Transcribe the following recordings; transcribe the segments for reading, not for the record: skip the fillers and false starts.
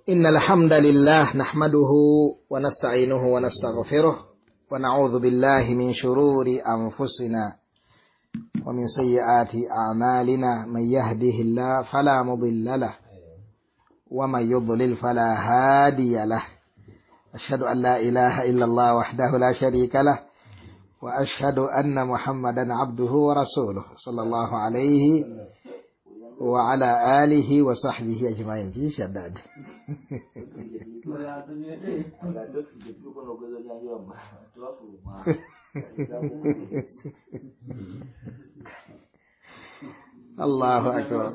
إن الحمد لله نحمده ونستعينه ونستغفره ونعوذ بالله من شرور أنفسنا ومن سيئات أعمالنا من يهده الله فلا مضل له ومن يضلل فلا هادي له أشهد أن لا إله إلا الله وحده لا شريك له وأشهد أن محمدا عبده ورسوله صلى الله عليه وعلى آله وصحبه أجمعين. في شداد الله أكبر.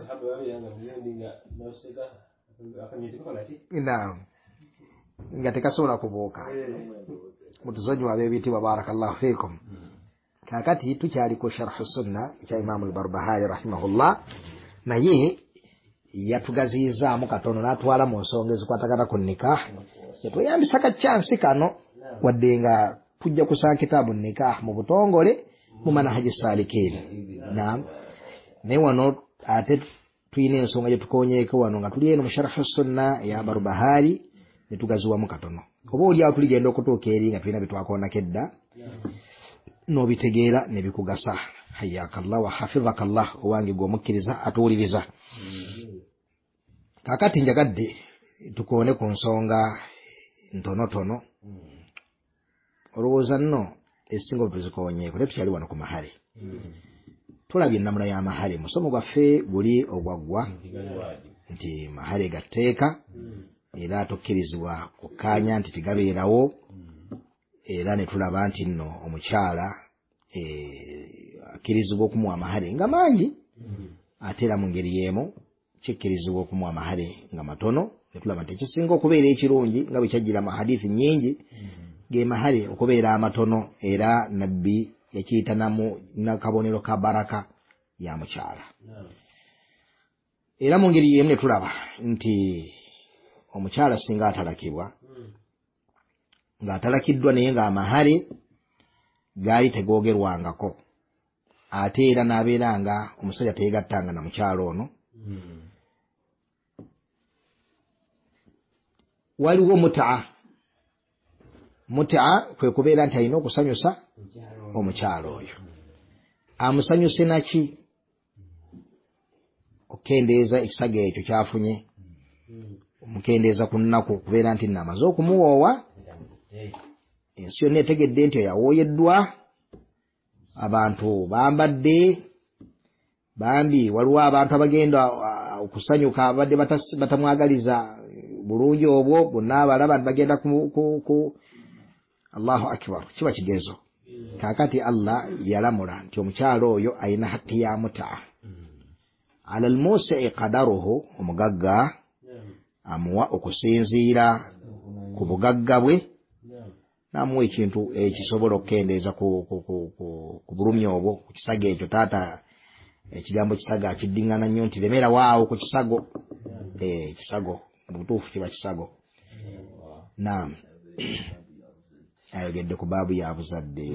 نعم ngatika sura kubuka mutuzonyi wa bebiti wa barakallahu fikum. Kakati tukyali ku sharh sunna cha Imam al-Barbahari rahimahullah, naye yatugaziizaamu katono n'atwala mu nsonga ezikwatagana ku nikah. Yatuyambisa kaccansi kano wadde nga tujja kusanga kitaabu nikah mu butongole mu manhaji salikin. Naam, naye wano ate tuyina ensonga gye tukonyeeko wano nga tuli eno mu sharh sunna ya Barbahari ne tugaziwamu katono. Oba oliawo tuligenda okutuuka eri nga tulina bye twakoonako edda n'obitegeera ne bikugasa. Hayyakallah wa hafizakallah, owange gw'omukkiriza atuwuliriza. Kakati njagadde tukoone ku nsonga ntonotono, olowooza nno esinga obutuzikoonyeeko. Naye tukyali wano ku mahale. Tulabye ennamula y'amahale. Musomo gwaffe guli ogwaggwa nti mahale gatteeka era tokkirizibwa kukkaanya nti tigabeerawo, era ne tulaba nti nno omukyala akkirizibwa okumuwa amahale nga mangi, ate era mu ngeri y'emu kikkirizibwa okumuwa amahale nga matono. Ne tulaba nti ekisinga okubeera ekirungi nga bwe kyajjira mu hadithi nnyingi ge mahale okubeera amatono, era nabbi yakiyita nakabonero ka baraka ya mukyala. Era mu ngeri y'emu ne tulaba nti omukyala singa atalakibwa, ng'atalakiddwa naye ng'amahale gaali tegoogerwangako, ate era n'abeera nga omusajja teyegattanga na mukyala ono, waliwo mutaa. Mutaa kwe kubeera nti alina okusanyusa omukyala oyo. Amusanyuse naki? Okukendeeza ekisago ekyo kyafunye, omukendeeza ku nnaku okubeera nti namaze okumuwoowa. Ensi yonna etegedde nti yawooyeddwa, abantu bambadde bambi. Waliwo abantu abagenda okusanyuka abadde batamwagaliza bulungi, obwo bonna abalaba bagenda ku Allahu akbar, kiba kigezo. Kakati Allah yalamula nti omukyala oyo alina hakki ya mutaa. Ala al-musi'i qadaruhu, omugagga amuwa okusinziira ku bugagga bwe, namuwa ekintu ekisobola okukendeeza ku bulumi obwo, ku kisago ekyo. Taata ekigambo kisago akiddiŋŋana nnyo nti lemera waawo ku kisago. Kisago mu butuufu kiba kisago. Naam, ayogedde ku baabu ya buzadde.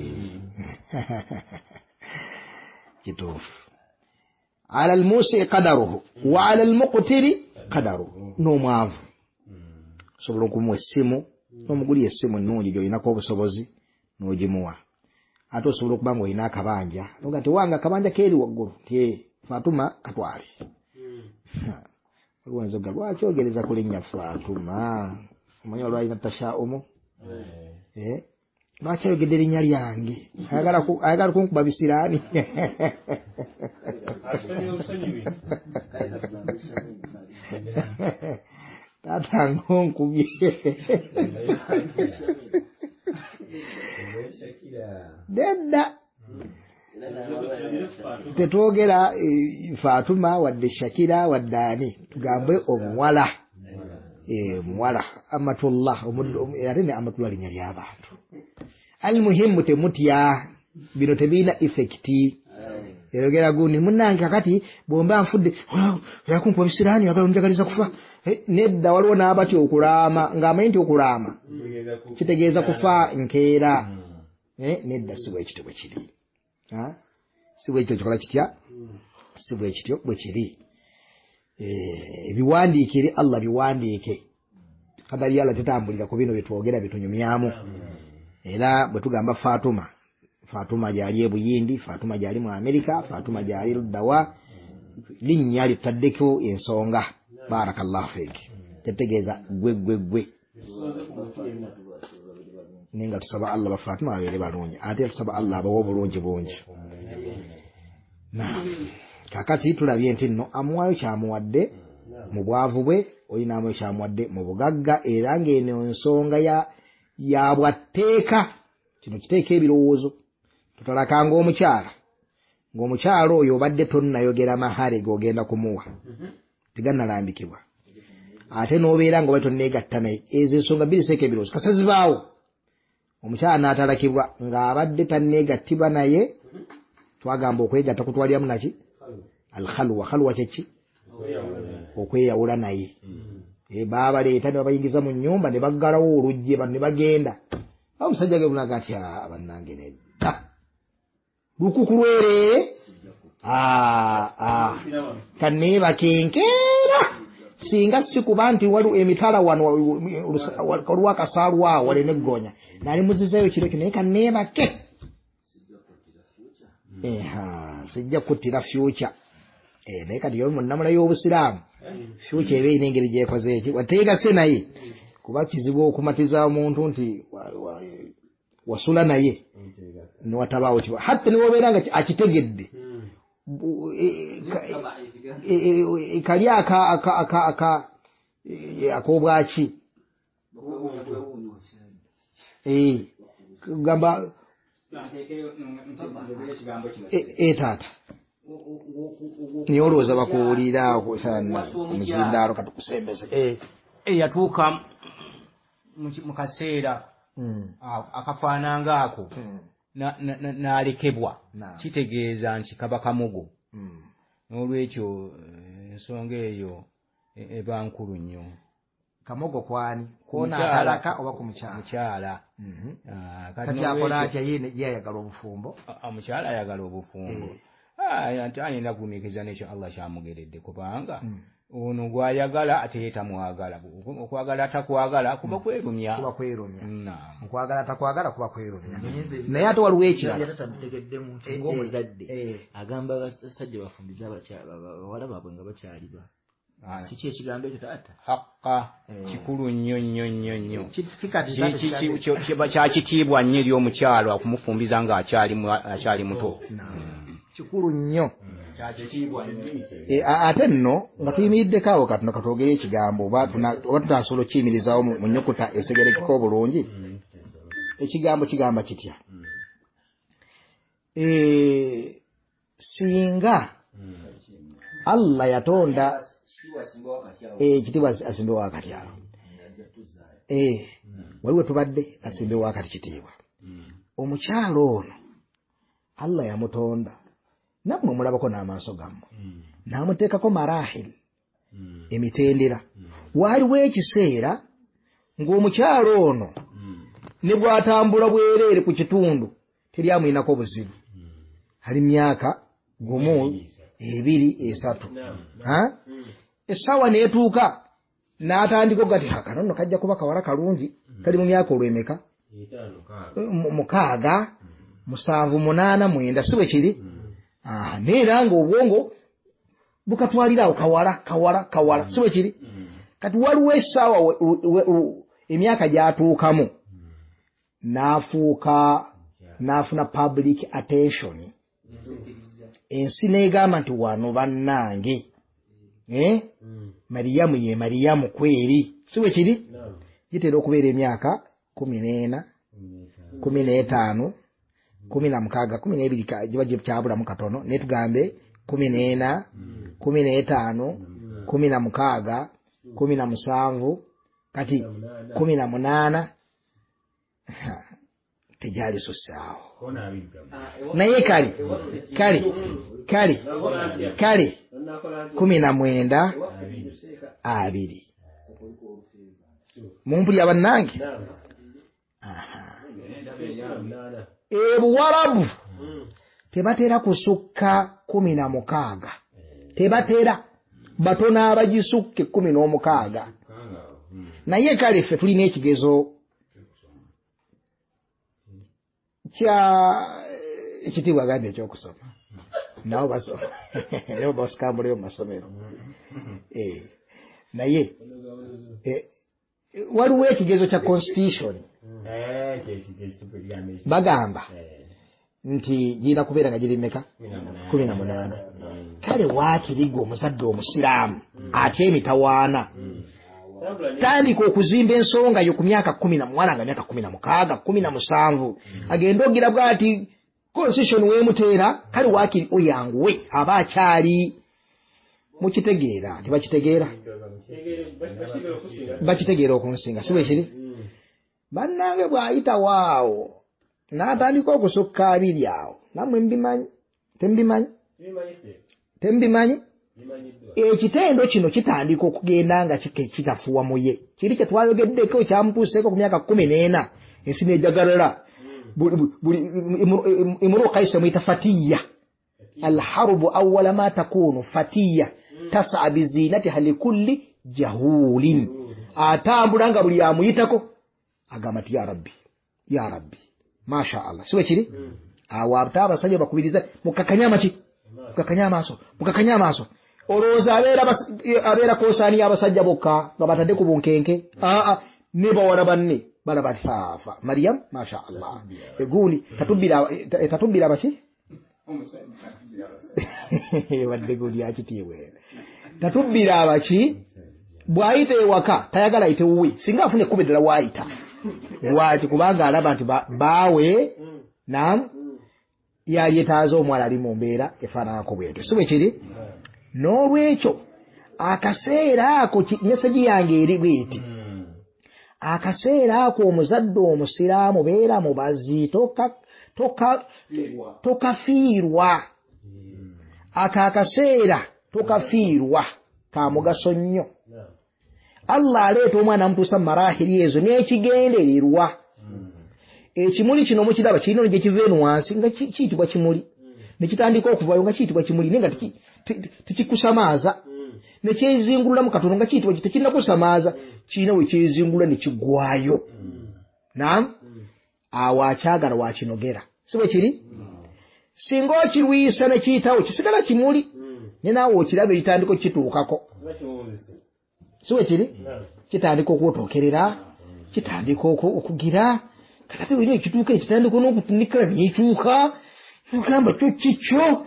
Kituufu. Ala al-musi'i qadaruhu wa ala al-muqtiri qadaruhu. N'omwavu osobola okumuwa essimu, n'omugulira essimu ennungi gy'olinako obusobozi n'ogimuwa. Ate osobola okuba nga olina akabanja noga nti wange akabanja keeri waggulu, nti Fatuma katwale. Waliwo enzoga lwaki ogereza ku linnya Fatuma? Omanyi olwalina tashaumu? Lwaki ayogedde linnya lyange? Ayagala kunkuba bisiraani. Taata ngonkubye. Dedda tetwogera Fatuma wadde Shakira wadde ani, tugambe omuwala. Muwala Amatullah, ate ne Amatullah linnya ly'abantu. Almuhimu temutya, bino tebiina effekti. Erogera gundi munnange kakati bw'omba nfudde yakunkuba bisiraani yagala onjagaliza kufa. Nedda, waliwo n'abatya okulaama ng'amanyi nti okulaama kitegeeza kufa nkeera. Nedda, si bwe kityo bwe kiri. Si bwe kityo kikola kitya? si bwe kityo bwe kiri. Ebiwandiikire Allah biwandiike kadali yalla tetambulira ku bino bitwogera bitunyumyamu era bwe tugamba Fatuma jali ebuyindi, Fatuma jali mu Amerika, Fatuma jali luddawa, linnya litaddeko ensonga. Barakallahu fiki. Tetegeeza gwe ninga tusaba Allah ba Fatuma abere balungi ate tusaba Allah abawo bulungi bungi. Kakati tulabye nti nno amuwayo kyamuwadde mu bwavu bwe, olina amuwayo kyamuwadde mu bugagga, era ng'eno ensonga ya bwatteeka. Kino kiteeka ebirowoozo. Tutalakanga ng'omukyala oyo obadde tonnayogera mahare g'ogenda kumuwa tigannalambikibwa, ate n'obeera nga obadde tonneegatta naye, ezo ensonga bbiri seeka ebirowoozo kasazibaawo. Omukyala n'atalakibwa ng'abadde tanneegattibwa naye, twagamba okwegatta kutwaliramu naki alkhalwa kyeki okweyawula naye. Baabaleeta ne babayingiza mu nnyumba ne baggalawo oluggi ne bagenda. Omusajja gebunaga ati bannange nedda lukuku lwerere kanneebakenkeera singa sikuba nti waliwo emitala wano waliwo akasaalwawo wali neggonya nali muzizayo kiro kino naye kanneebake sijja kuttira future. Naye kati yo munnamula y'obusiraamu future eba erina engeri gyekoze eki wateegase naye, kuba kizibu okumatiza omuntu nti wasula naye niwatabaawo kiba hatta niwobeera nga akitegedde kali ak'obwaki gamba taata niye olowooza bakuwulira omuzindaalo katukusembeze yatuuka mu kaseera akafaananga ako n'alekebwa, kitegeeza nti kaba kamugo. N'olwekyo ensonga eyo eba nkulu nnyo. Kamogo kwani kwona atalaka oba ku mukyala. Kati akola atya ye ayagala obufumbo. Omukyala ayagala obufumbo. Ate ayina kugumiikiriza n'ekyo Allah kyamugeredde, kubanga ono gw'ayagala ate ye tamwagala. Okwagala atakwagala kuba kwerumya. Okwagala atakwagala kuba kwerumya. Naye ate waliwo ekirala. Tamutegeddemu nti ng'omuzadde agamba abasajja bafumbiza bawala baabwe nga bakyaliba. Kiki ekigambo ekyo taata? Hakka kikulu nnyo. Kiba kyakitiibwa nnyo eri omukyalo akumufumbiza ng'akyali muto. Kikulu nnyo. Ate nno nga tuyimiriddeko awo katono katwogere ekigambo oba tutasobola okiyimirizaawo mu nnyukuta esegerekeko obulungi. Ekigambo kigamba kitya? Singa Allah yatonda ekitiibwa asimbewo akatyalo, waliwo tubadde asimbewo akati kitiibwa. Omukyalo ono Allah yamutonda nammwe mulabako n'amaaso gammwe, n'amuteekako marahil, emitendera. Waliwo ekiseera ng'omukyalo ono ne bw'atambula bwereere ku kitundu teryamuyinako buzibu, ali myaka gumu, ebiri, esatu. Essaawa neetuuka n'atandika okugati kano nno kajja kuba kawala kalungi, kali mu myaka olw'emeka 6, 7, 8, 9 si bwe kiri. Neera ng'obwongo bukatwalirawo kawala si bwe kiri. Kati waliwo essaawa emyaka gy'atuukamu n'afuna public attention. Ensi n'egamba nti wano bannange Mariyamu ye Mariyamu kweri si bwe kiri. Gitera okubeera emyaka 14, 15, 16, 12 giba gyabulamu katono, naye tugambe 14, 15, 16, 17, kati 18 tejali susaawo. Naye kale 19, 20 mumpulya bannange. Buwarabu tebatera kusukka 16, tebatera batono abagisukke 16. naye kale ffe tulina ekigezo kya ekitiibwa agambye ekyokusoma nabo basoma nabo basikambulayo mu masomero naye waliwo ekigezo kya constitution bagamba nti girina kubeera nga giri mmeka 18 kale waakiriga omuzadde omusiraamu ate emitawaana tandika okuzimba ensonga yo ku myaka 14 nga myaka 16 17 agenda ogira bwati constitution wemuteera kale waakiri oyanguwe aba akyali mukitegeera tibakitegeera bakitegeera okunsinga si bwe kiri bannange bw'ayita waawo n'atandika okusukka abiri awo nammwe mbimanyi tembimanyi ekitendo kino kitandika okugenda nga kitafuwa muye kiri kye twayogeddeko kyamutuuseeko ku myaka 14 ensi nejagalala imuru kaisa mwita fatiya alharubu awwala ma takunu fatiya tasa bizinatiha likulli jahulin atambula nga buli amuyitako agamba ti ya rabbi masha Allah siwe kiri awo abasajja bakubiriza mukakanya amaaso olowooza abeera kosaani abasajja bokka nga batadde ku bunkenke ne bawala banne balaba faafa Maryam masha Allah egundi tatubbira baki wadde gundi akitiibwe tatubbira abaki bw'ayita ewaka tayagala ayite wuwe singa afune ekkubo eddala waayita lwaki kubanga alaba nti baawe nam yayetaaza omuwala ali mu mbeera efaananako bwetyo si bwe kiri n'olwekyo akaseera ako meseji yange eri bweti akaseera ako omuzadde omusiraamu beera mubazi tokafiirwa akaseera tokafiirwa ka mugaso nnyo Allah aleeta omwana amutuusa mu marahiri ezo n'ekigendererwa ekimuli kino mukiraba kirina ono gye kiveenu wansi nga kiyitibwa kimuli ne kitandika okuvayo nga kiyitibwa kimuli naye nga tekikusamaaza ne kyezingulula mu katono nga kiyitibwa tekirina kusamaaza kirina we kyezingulula ne kiggwayo awo akyagala wakinogera si bwe kiri singa okirwisa ne kiyitawo kisigala kimuli ne naawe okiraba ekitandika okukituukako si bwe kiri kitandika okwotookerera kitandika okugira kakati wena ekituuka ekitandika n'okutunikira nekyuka ogamba kyo kikyo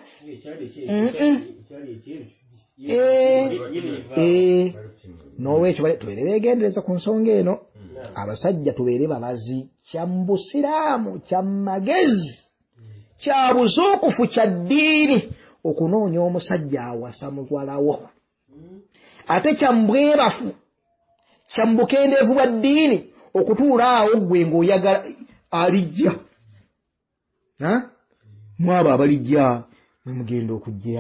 n'olwekyo tubeere beegendereza ku nsonga eno abasajja tubeere babazi kya mu busiraamu kya magezi kya buzuukufu kya ddiini okunoonya omusajja awasa muwalawo ate kya mbwebafu kya mbukendeevu bwa ddiini okutuula awo gwe ng'oyagala alijja mwabo abalijja mwe mugenda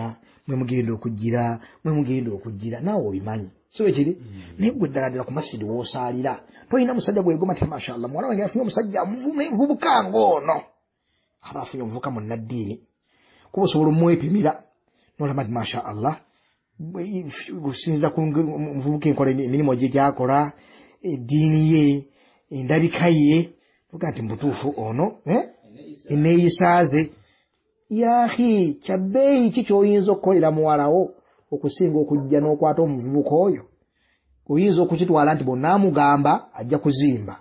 okugira naawe obimanyi si bwe kiri naye gwe ddala ku masiri w'osaalira toyina musajja gwegoma ti mashallah muwala wange afunye omusajja nvubuka ng'ono aba afunye omuvubuka munnaddiini kuba osobola omwepimira nolaba ti mashallah gusinziira ku muvubuka enkola emirimu gye gyakola eddiini ye endabika ye tuga nti mutuufu ono eneeyisaaze yaahi kyabbeeyi ki kyoyinza okukolera muwalawo okusinga okujja n'okwata omuvubuka oyo oyinza okukitwala nti bonna amugamba ajja kuzimba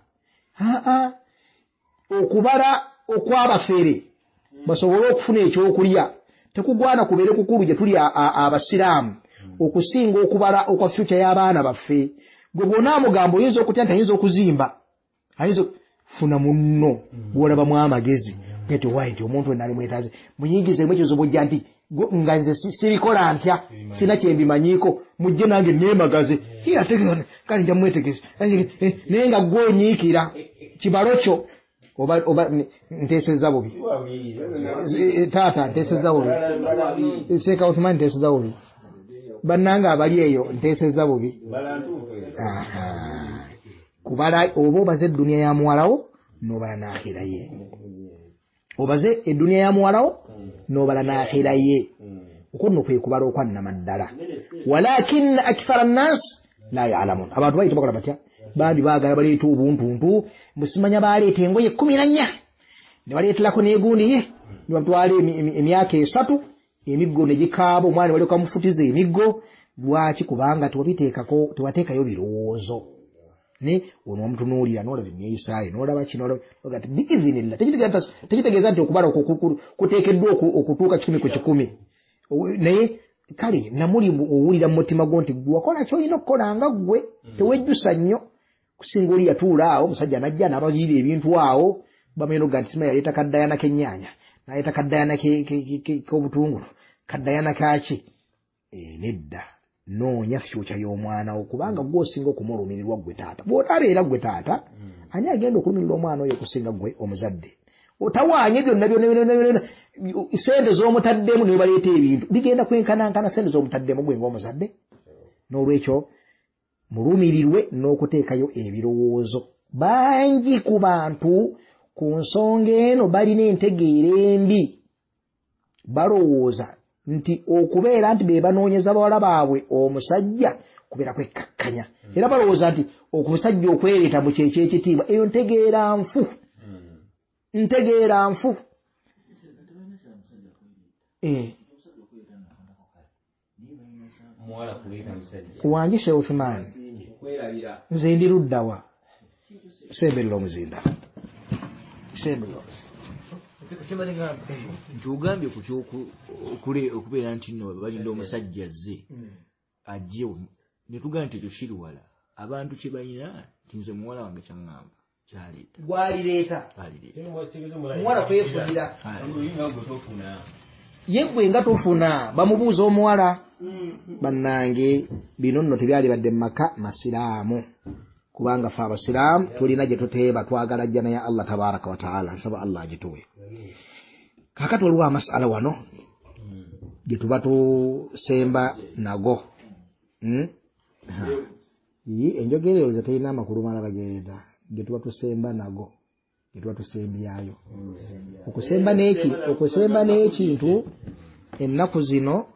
okubala okw'abafere basobole okufuna ekyokulya tekugwana kubeere kukulu gye tuli abasiraamu okusinga okubala okwa fyuca y'abaana baffe gwe bwonna amugamba oyinza okutya nti ayinza okuzimba ayinza funa munno gwolabamu amagezi nti wayi nti omuntu wenali mwetaaze muyingizemu ekizibu ojja nti nga nze sirikola ntya sina kyembimanyiiko mujje nange neemagaze kale nja mwetegeze naye nga gwonyiikira kibalo kyo oba nteesezza bubi taata nteesezza bubi seeka Uthman nteesezza bubi bannanga abali eyo nteesezza bubi kubala oba obaze edduniya ya muwalawo n'obala n'akhira ye obaze edduniya ya muwalawo n'obala n'akhira ye okuno kwe kubala okwannama ddala walakinna akthara nnas la ya'lamun abantu bayita bakola batya bambi baagala baleeta obuntuntu musimanya baleeta engoye 14 ne baleeterako n'egundi ye ne batwala emyaka 3 emiggo ne gikaaba omwana wali okamufutiza emiggo lwaki kubanga tewateekayo birowoozo ne ono omutunuulira n'olaba emyeyisaayo n'olaba kino ogati biizinilla tekitegeeza nti okubala kuteekeddwa okutuuka 1 ku 100 naye kale namuli owulira mu mutima gwo nti wakola kyolina okukola nga ggwe tewejjusa nnyo kusinga oli yatuula awo omusajja najja n'abayiira ebintu awo bameno ganti sima yaleeta kaddayana k'ennyanya n'aleeta kaddayana k'obutungulu kaddayana kaki nedda noonya fyuca y'omwana wo kubanga gwe osinga okumulumirirwa ggwe taata bw'otabeera ggwe taata ani agenda okulumirira omwana oyo okusinga ggwe omuzadde otawaanye byonna sente z'omutaddemu ne baleeta ebintu bigenda kwenkanankana sente z'omutaddemu gwe ng'omuzadde n'olwekyo mulumirirwe n'okuteekayo ebirowoozo bangi ku bantu ku nsonga eno balina entegeera embi balowooza nti okubeera nti be banoonyeza bawala baabwe omusajja kubeera kwekkakkanya era balowooza nti okusajja okwereeta mu kyekyo ekitiibwa eyo ntegeera nfu wangi Sheikh Uthman nze ndi luddawa seberera omuzinda nti ogambye ku okubeera nti nno balinda omusajja azze ajje ne tugamba nti ekyo kiri wala abantu kye balina nti nze muwala wange kyaŋŋamba kyaleeta gwalireeta muwala kwefunira ye gwe nga tofuna bamubuuza omuwala bannange bino nno tebyali badde mu maka masiraamu kubanga fe abasiraamu tulina gye tuteeba twagala jjana ya Allah tabaraka wa taala nsaba Allah agituwe kakati waliwo amasala wano gye tuba tusemba nago enjogera eyo terina amakulu malala genda gye tuba tusemba nago gye tuba tusembyayo okusemba n'ekintu ennaku zino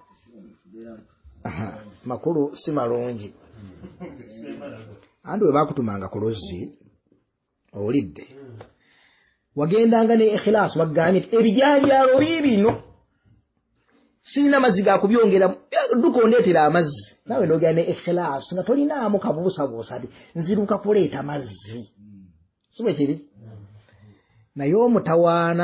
makulu si malungi anti we bakutumanga ku luzzi owulidde wagendanga ne ikhilasi wagambye nti ebijanjaalo biibino sirina mazzi gakubyongera dduka ondeetera amazzi nawe n'ogenda ne ikhilasi nga tolinaamu kabuusabuusa ti nziruka kuleeta mazzi si bwe kiri naye omutawaana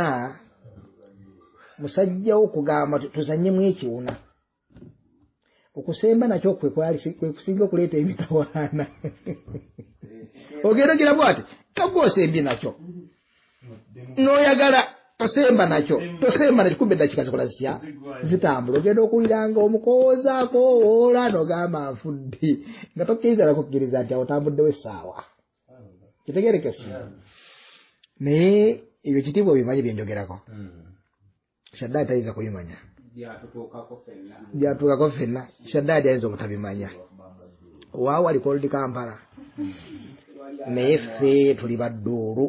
musajja wo kugamba tuzannyemu ekiwuna okusemba nakyo kwe kusinga okuleeta emitawaana ogenda ogira bwati kagwosembye nakyo n'oyagala tosemba nakyo kumbe eddakika zikola zitya zitambula ogenda okuwuliranga omukoozaako oola n'ogamba nfudde nga tokkiriza nakukkiriza nti awo otambuddewo essaawa kitegerekesi naye ebyo kitiibwa bimanyi byenjogerako Shaddadi tayinza kubimanya byatuukako ffenna Shaddadi ayinza obutabimanya waawo ali koldi Kampala naye ffe tuli badduulu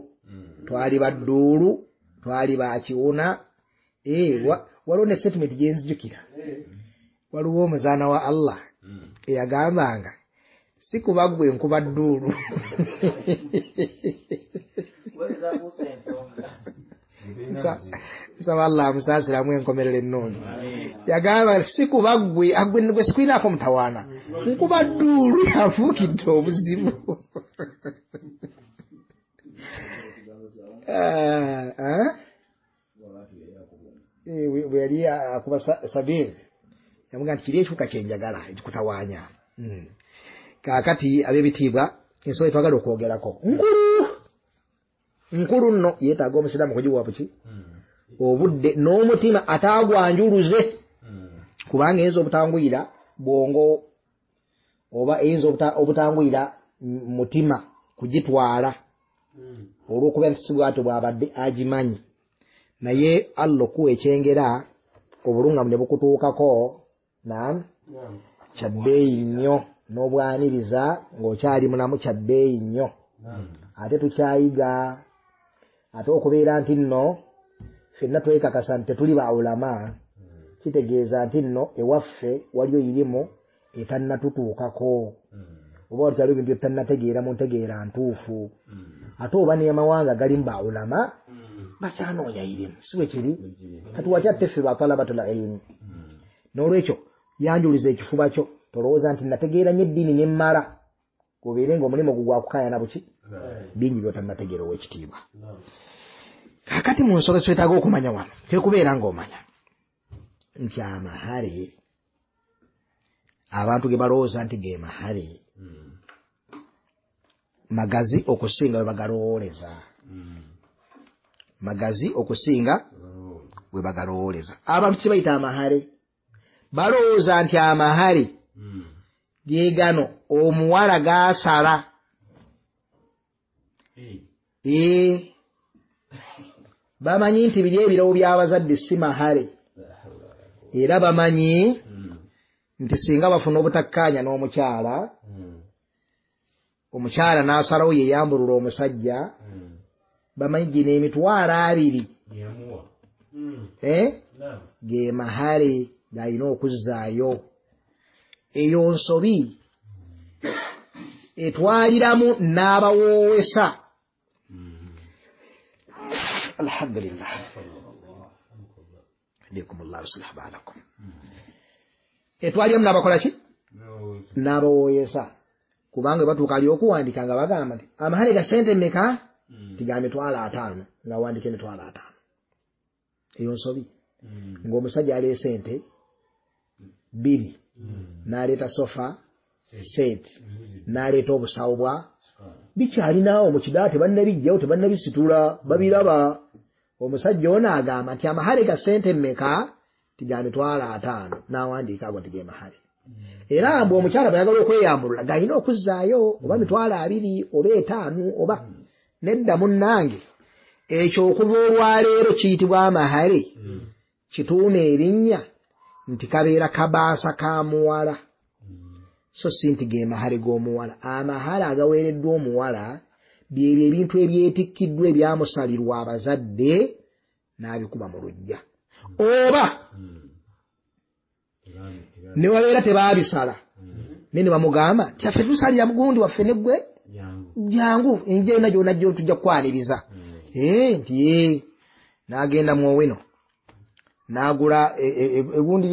twali bakiwuna waliwo ne statement gyenzijukira waliwo omuzaana wa Allah eyagambanga si kuba gwe nkuba dduulu nsaba Allah amusaasiramu enkomerero ennungi yagamba si kuba gwe sikwinaako mutawaana nkuba dduulu yafuukidde obuzibu bwe yali akuba Sabiri yamuga nti kiri ekiwuka kyenjagala ekikutawaanya kaakati ab'ebitiibwa ensonga twagala okwogerako nkulu nno yeetaaga omusiraamu kugiwa buki obudde n'omutima ataagwanjuluze kubanga eyinza obutanguyira bwongo oba eyinza obutanguyira mutima kugitwala olw'okuba nti sibwatyo bw'abadde agimanyi naye Allah okuwa ekyengera obulungamu ne bukutuukako kyabbeeyi nnyo n'obwaniriza ng'okyali mulamu kyabbeeyi nnyo ate tukyayiga ate okubeera nti nno ffenna twekakasa nti tetuli baulama kitegeeza nti nno ewaffe waliyo irimu etannatutuukako oba waliwo ebintu byetannategeera mu ntegeera ntuufu ate oba n'amawanga galimu bawulama bakyanoonya irimu si bwe kiri kati wakyatte ffe batalabatul ilimi n'olwekyo yanjuliza ekifuba kyo tolowooza nti nategeera nnyo eddiini ne mmala gobeere ng'omulimu gwo gwakukaayana buki bingi byotannategeera ow'ekitiibwa kaakati mu nsonga twetaaga okumanya wano kwe kubeera ng'omanya nti amahale abantu ge balowooza nti ge mahale magazi okusinga bwe bagalowooleza magazi okusinga bwe bagalowooleza abantu kye bayita amahale balowooza nti amahale ge gano omuwala gaasala bamanyi nti biri ebirawo by'abazadde si mahale era bamanyi nti singa bafuna obutakkaanya n'omukyala omukyala n'asalawo yeyambulula omusajja bamanyi gino emitwalo 2 ge mahale g'alina okuzzaayo eyo nsobi etwaliramu n'abawoowesa alhamdulillah alikumullah waslah balakum etwaliramu n'abakola ki n'abawoowesa kubanga batuuka ali okuwandika nga bagamba nti amahale ga sente mmeka tiga mitwalo 5 nga wandike mitwalo 5 eyo nsobi ng'omusajja aleese ente 2 n'aleeta sofa set n'aleeta obusawo bwa bikyalinawo mu kidaa tebannabijjawo tebannabisitula babiraba omusajja ono agamba nti amahale ga sente mmeka tiga mitwalo 5 n'awandiika ago nti ge mahale era mbu omukyala bayagala okweyambulula gayina okuzzaayo oba mitwalo 2 oba 5 oba nedda munnange ekyo okuva olwaleero kiyitibwa amahale kituuna erinnya nti kabeera kabaasa ka muwala so si nti ge mahale g'omuwala amahale agaweereddwa omuwala byebyo ebintu ebyetikkiddwa ebyamusalirwa abazadde n'abikuba mu luggya oba ne wabeera tebaabisala ne bamugamba tyaffe tusalira mugundi waffe neggwe jangu enje yonna gyonna tujja kukwaniriza nti n'agenda mu owino n'agula egundi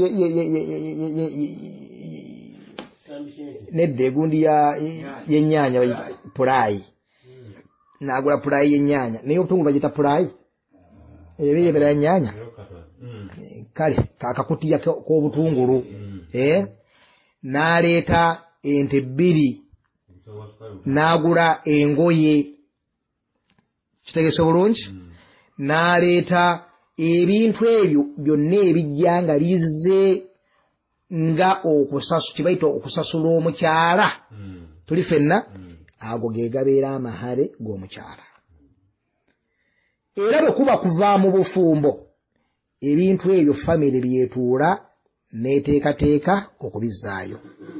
nedda egundi y'ennyaanya pulayi n'agula pulayi y'ennyaanya naye obutungulu bagita pulayi ebeeyebera y'ennyaanya kale kakakutiya k'obutungulu n'aleeta ente 2 n'agula engoye kitegese bulungi n'aleeta ebintu ebyo byonna ebijja nga bizze nga kibaita okusasula omukyala tuli ffenna ago ge gabeera amahale g'omukyala era bwe kuba kuva mu bufumbo ebintu ebyo famire byetuula n'eteekateeka okubizzaayo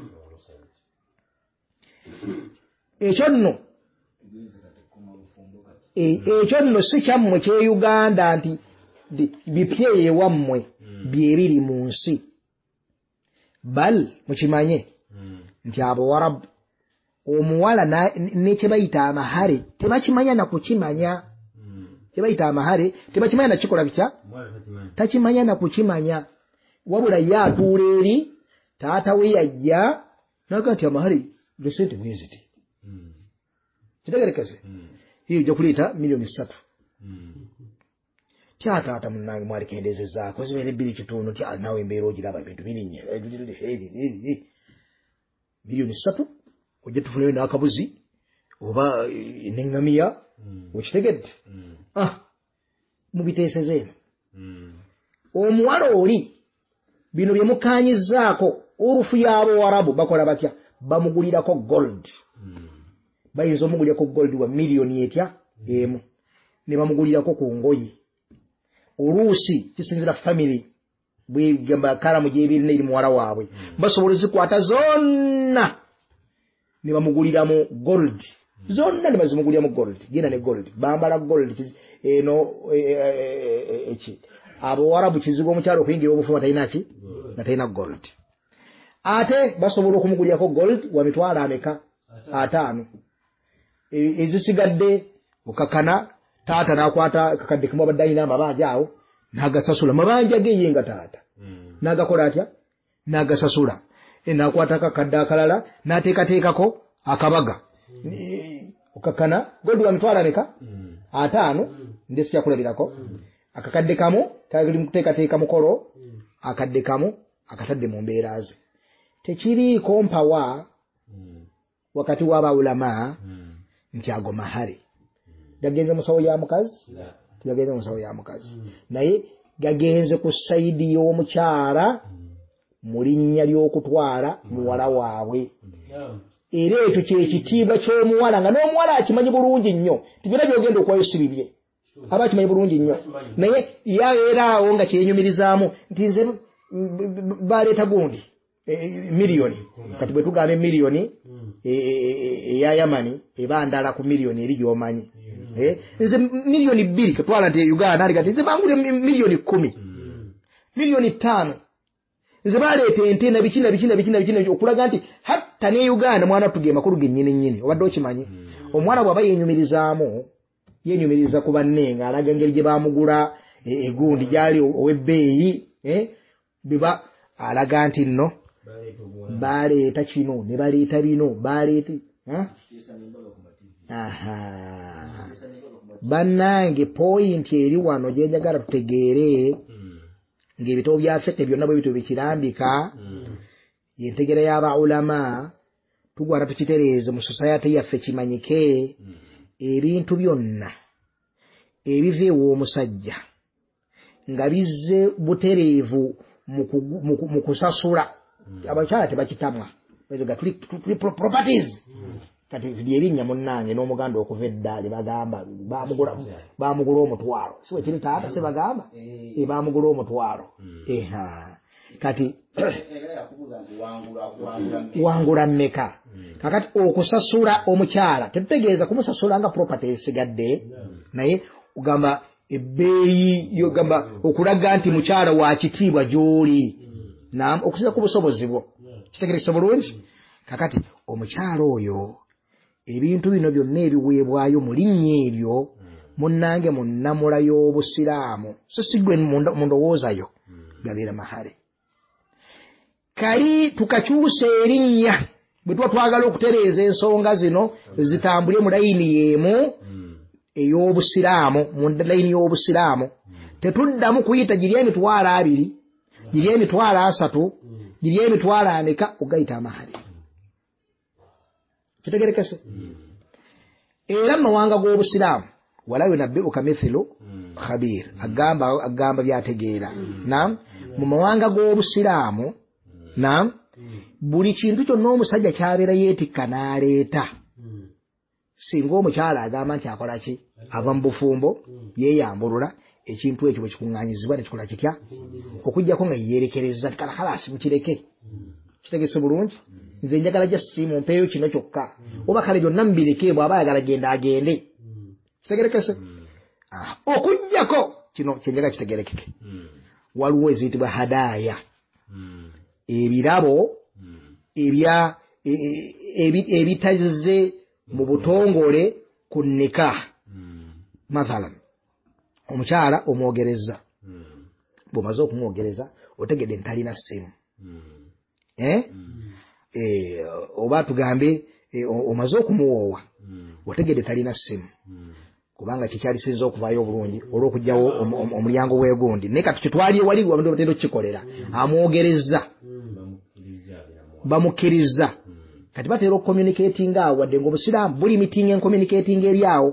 ekyo nno si kyammwe ky'Uganda nti bipye ewammwe byebiri mu nsi bal mukimanye nti Abawarabu omuwala nekye bayita amahale tebakimanya na kukimanya kyebayita amahale tebakimanya na kikola kitya takimanya na kukimanya wabula ye atuula eri taata we yajja naga nti amahale gesente mweziti kitegerekese hiyo ojja kuleeta $3,000,000 taata munnange mwali kendeezezaako zibeere 2 ti naawe embeera ogiraba ebintu birinye $3,000,000 ojja tufuneyo n'akabuzi oba n'eŋŋamiya okitegedde mubiteeseze eno omuwala oli bino bye mukaanyizzaako urufu y'Abawarabu bakola batya bamugulirako gold bayinza omugulirako gold wa miliyoni etya emu ne bamugulirako ku ngoyi oluusi kisinzira family bwegamba kalamu gyebirina eri muwala waabwe basobola zikwata zonna ne bamuguliramu gold zonna ne bazimuguliramu gold genda ne gold bambala gold eno Abawarabu kizibu omukyalo okuyingira obufumu talina ki nga talina gold ate basobola okumugulirako gold wa mitwalo ameka 5 ezisigadde okakana taata nakwata kakadde kamu abadde n'amabanja awo n'agasasula mabanja ge yenga taata n'agakola atya n'agasasula nakwata kakadde akalala n'ateekateekako akabaga okakana godi wamutwala meka 5 ndesi kyakulabirako akakadde kamu kali mu kuteekateeka mukolo akadde kamu akatadde mu mbeera ze tekiriiko mpawa wakati w'abawulama nti ago mahale gagenze musawo ya mukazi gagenze musawo ya mukazi naye gagenze ku saidi y'omukyala mu linnya ly'okutwala muwala waabwe era ekyo kyekitiibwa ky'omuwala nga n'omuwala akimanyi bulungi nnyo tibyonna byogenda okuwayo si bibye aba akimanyi bulungi nnyo naye yabeeraawo nga kyenyumirizaamu nti nze baleeta gundi miliyoni kati bwe tugambe miliyoni eya Yamani eba ndala ku miliyoni eri gy'omanyi nze miliyoni 2 ketwala nti Uganda ali kati nze bangule miliyoni 10 miliyoni 5 nze baleeta ente na bikina okulaga nti hatta ne Uganda mwana tugema makulu gennyini obadde okimanyi omwana bw'aba yenyumiriza ku banne nga alaga engeri gye baamugula egundi gyali ow'ebbeeyi biba alaga nti nno baleeta kino ne baleeta bino baleeta bannange point eri wano gye njagala tutegeere ng'ebitabo byaffe byonna bwe bityo bikirambika yentegera y'abaulama tugwara tukitereeze mu society yaffe kimanyike ebintu byonna ebiva ew'omusajja nga bizze butereevu mu kusasula abakyala tebakitamwa tuli properties kati lyerinnya munnange n'omuganda okuva eddaali bagamba baamugula omutwalo siwe kiri taata se bagamba baamugula omutwalo kati wangula mmeka kakati okusasula omukyala tetutegeeza kumusasula nga property esigadde naye ogamba ebbeeyi yogamba okulaga nti mukyala wa kitiibwa gy'oli okusiza ku busobozi bwo kitegerekese bulungi kakati omukyala oyo ebintu bino byonna ebiweebwayo mu linnya eryo munnange mu nnamula y'obusiraamu so sigwe mu ndowoozayo gabeera mahale kali tukakyusa erinnya bwe tuba twagala okutereeza ensonga zino zitambule mu layini y'emu ey'obusiraamu mu layini y'obusiraamu tetuddamu kuyita giri emitwalo 2 giri emitwalo 3 giri emitwalo ameka ogayita amahale kitegerekese era mawanga g'obusiraamu wala yunabbi'uka mithlu khabir agamba byategeera naam mu mawanga g'obusiraamu naam buli kintu kyonna omusajja kyabeera yeetikka n'aleeta singa omukyala agamba nti akola ki ava mu bufumbo yeeyambulula ekintu ekyo bwe kikuŋŋaanyizibwa nekikola kitya okuggyako nga yeerekereza kala halasi mukireke kitegese bulungi nze njagala ja simu mpeeyo kino kyokka oba kale byonna mubireke bw'aba ayagala genda agende kitegerekese okuggyako kino kyenjaga kitegerekeke waliwo eziyitibwa hadaaya ebirabo ebitazze mu butongole ku nikah mathalan omukyala omwogereza bw'omaze okumwogereza otegedde ntalina ssimu oba tugambe omaze okumuwoowa otegedde talina ssimu kubanga kikyali sinza okuvaayo obulungi olw'okugyawo omulyango w'egundi naye kati kitwali ewali batera okukikolera amwogereza bamukkiriza kati batera okucommunicatinga awo wadde ng'obusiraamu buli mitinga encommunicatinga eri awo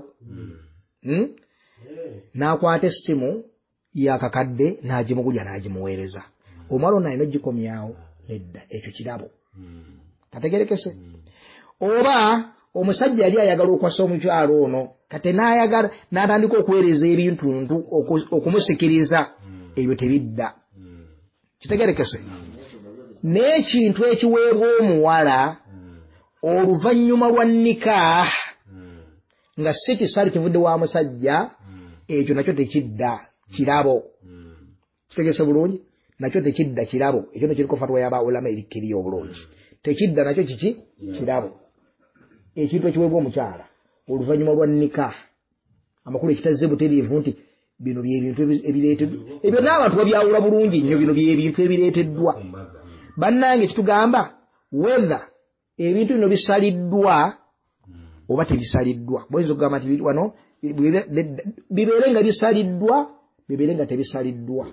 n'akwata essimu yakakadde n'agimugulya n'agimuweereza omwala ono alina ogikomyawo nedda ekyo kirabo kategerekese oba omusajja yali ayagala okwasa omukyalo ono kate n'ayagala n'atandika okuweereza ebintuntu okumusikiriza ebyo tebidda kitegerekese n'ekintu ekiweebwa omuwala oluvannyuma lwa nikah nga si kisali kivudde wa musajja ekyo nakyo tekidda kirabo kitegese bulungi nakyo tekidda kirabo ekyo nekiriko fatwa y'abaulama erikkiriyo obulungi tekidda nakyo kiki kirabo ekintu ekiweebwa omukyala oluvannyuma lwa nikah amakulu ekitazze butereevu nti bino byebintu ebireeteddwa ebyo n'abantu babyawula bulungi nnyo bino byebintu ebireeteddwa bannange kitugamba whether ebintu bino bisaliddwa oba tebisaliddwa boyinza okugamba nti wano bibeere nga bisaliddwa bibeere nga tebisaliddwa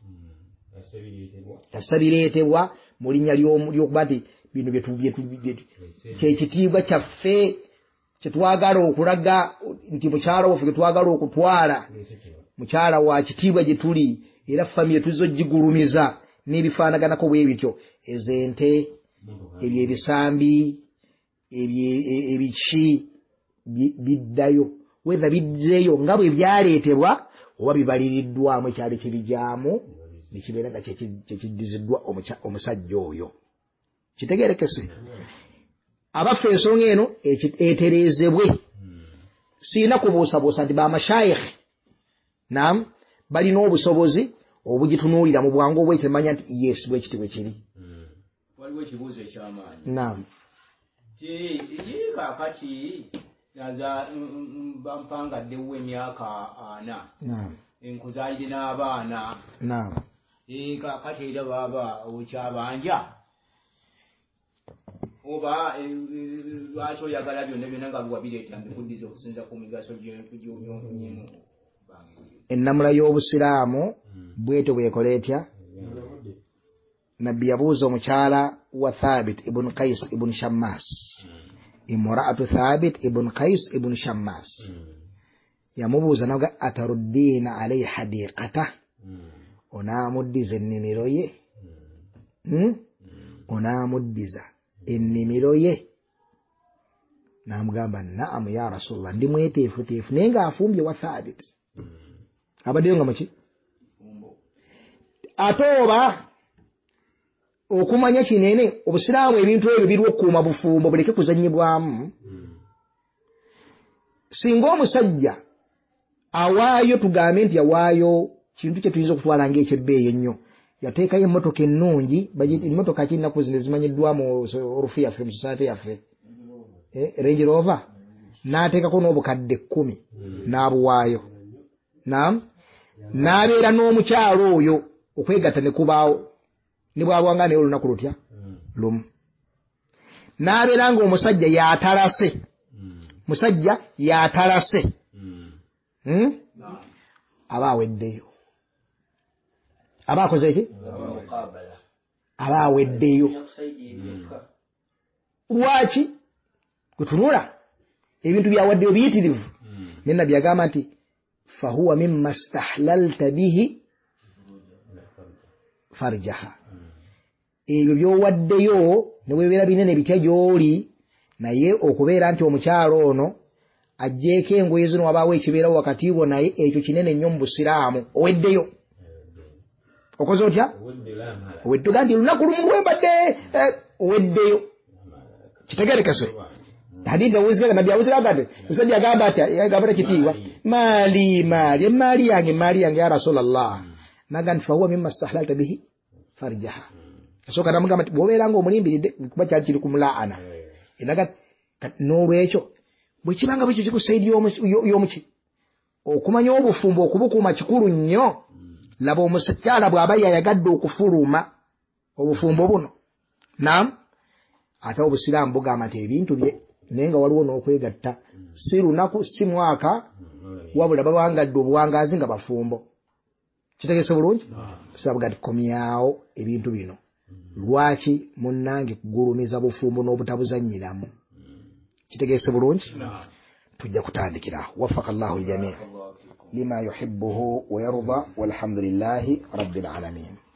yasabireetebwa mu linnya ly'okuba nti bino kyekitiibwa kyaffe kyetwagala okulaga nti mukyala waffe getwagala okutwala mukyala wa kitiibwa gye tuli era famire tulizo gigulumiza n'ebifaanaganako bwe bityo ezo ente ebyo ebisambi ebiki biddayo whether biddeyo nga bwe byaleetebwa oba bibaliriddwamu ekyali kibijaamu nekibeera nga kyekiddiziddwa omusajja oyo kitegeerekese abaffe ensonga eno etereezebwe siina kubuusabuusa nti bamashayikh nam balina obusobozi obugitunuulira mu bwangu obwekyo temanya nti yes bwekiti bwe kiri waliwo ekibuuzo ekyamaanyi nam kaakati naza bampangaddewo emyaka 4 nkuzaalire n'abaana kaakati era baaba okyabanja oba lwaki oyagala byonna nga wabireeta mbikuddiza okusinza ku migaso gy'onfunyemu ennamula y'obusiraamu bwetyo bwekola etya nabbi yabuuza omukyala wa Thabit ibn Qais ibn Shammas imraatu Thabit ibn Qais ibn Shammas yamubuuza naga ataruddiina alayhi hadiqata onaamuddiza ennimiro ye onaamuddiza ennimiro ye n'amugamba naamu ya Rasulullah ndi mweteefuteefu naye ng'afumbye wa Thabit abaddeyo nga muki ate oba okumanya kinene obusiraamu ebintu ebyo biri okuuma bufumbo buleke kuzannyibwamu singa omusajja awaayo tugambe nti yawaayo kintu kye tuyinza okutwala ng'ekyebbeeyi ennyo yateekayo emmotoka ennungi emmotoka kinnaku zino zimanyiddwa mu orufu yaffe mu society yaffe Range Rover n'ateekako n'obukadde 10 n'abuwaayo n'abeera n'omukyalo oyo okwegatta ne kubaawo ne bwabwanga naye olunaku lutya lumu n'abeera ng'omusajja yatalase aba aweddeyo aba akoze ki aba aweddeyo lwaki kutunula ebintu byawaddeyo biyitirivu naye nabbi agamba nti fahuwa mimma stahlalta bihi farjaha ebyo byowaddeyo ne webeera binene bitya gy'oli naye okubeera nti omukyalo ono ajjeeko engoye zino wabaawo ekibeerawo wakati bwo naye ekyo kinene nnyo mu busiraamu oweddeyo okoze otya oweddeyo gandi lunaku lumu lwembadde oweddeyo kitegerekese hadithi awuzika nabbi awuzika gati musajja agamba ati agamba kitiibwa maali yange ya Rasulallah nagandi fahuwa mimma stahlalta bihi farjaha asooka namugamba nti bw'obeera ng'omulimbiridde kuba kyali kiri ku mulaana enaga n'olwekyo bwe kibanga bwekyo kikusaidi y'omuki okumanya obufumbo okubukuuma kikulu nnyo laba omukyala bw'aba yayagadde okufuluma obufumbo buno ate obusiraamu bugamba nti ebintu bye naye nga waliwo n'okwegatta si lunaku si mwaka wabula babangadde obuwangaazi nga bafumbo kitegese bulungi busiraamu gati komyawo ebintu bino lwaki munnange kugulumiza bufumbo n'obutabuzannyiramu kitegese bulungi tujja kutandikira wafaka Allahu aljamii lima yuhibbuhu wa yarda walhamdulillahi rabbil alamin